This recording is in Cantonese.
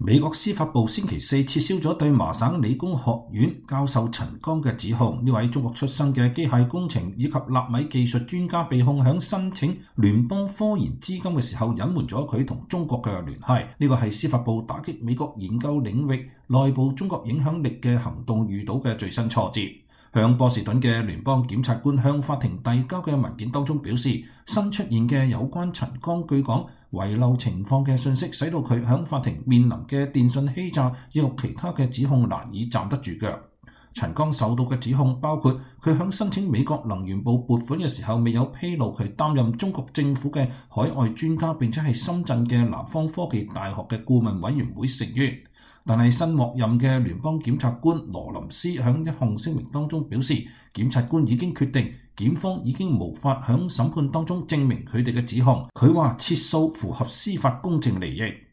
美國司法部星期四撤銷咗對麻省理工學院教授陳剛嘅指控。呢位中國出生嘅機械工程以及納米技術專家被控響申請聯邦科研資金嘅時候隱瞞咗佢同中國嘅聯繫。呢個係司法部打擊美國研究領域內部中國影響力嘅行動遇到嘅最新挫折。向波士頓嘅聯邦檢察官向法庭遞交嘅文件當中表示，新出現嘅有關陳剛據講遺漏情況嘅信息，使到佢響法庭面臨嘅電信欺詐以及其他嘅指控難以站得住腳。陳剛受到嘅指控包括佢響申請美國能源部撥款嘅時候未有披露佢擔任中國政府嘅海外專家，並且係深圳嘅南方科技大學嘅顧問委員會成員。但係新獲任嘅聯邦檢察官羅林斯響一項聲明當中表示，檢察官已經決定檢方已經無法響審判當中證明佢哋嘅指控。佢話撤訴符合司法公正利益。